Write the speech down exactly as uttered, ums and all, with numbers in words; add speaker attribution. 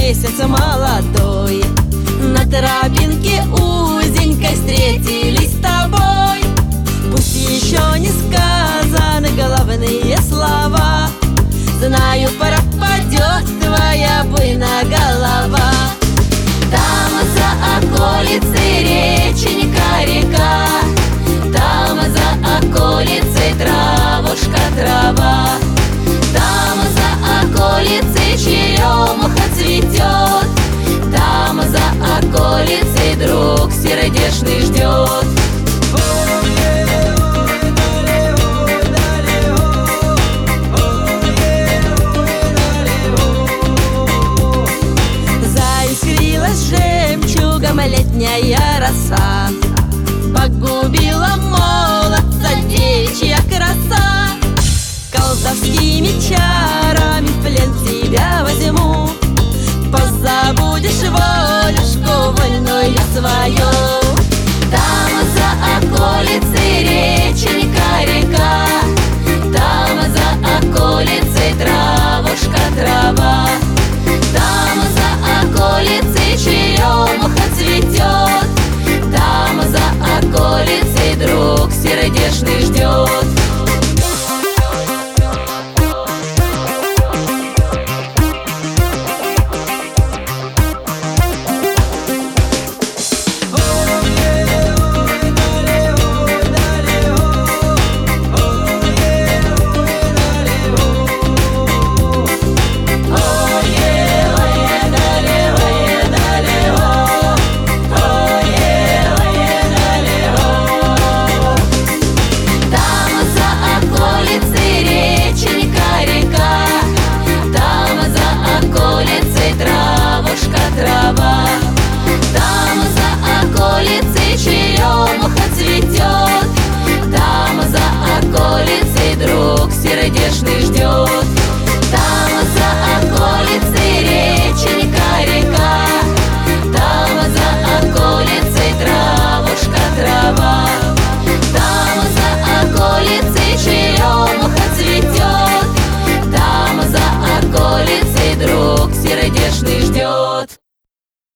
Speaker 1: месяц молодой. На тропинке узенькой встретились с тобой. Пусть еще не сказаны главные слова, знаю, пропадет твоя буйная голова. Там за околицей реченька, река, там за околицей травушка, трава, там за околицей черемуха цветет, там за околицей друг сердечный ждет. Заискрилась жемчугом летняя роса, погубила молодца девичья краса. Колдовскими чарами в плен тебя возьму, позабудешь волюшку вольную свою. Там за околицей реченька, река, там за околицей травушка, трава, там за околицей черемуха цветет, там за околицей друг сердечный ждет. Трава, там за околицей черемуха цветет, там за околицей друг сердечный ждет. Там за околицей реченька, река, там за околицей травушка, трава, там за околицей черемуха цветет, там за околицей друг сердечный ждет.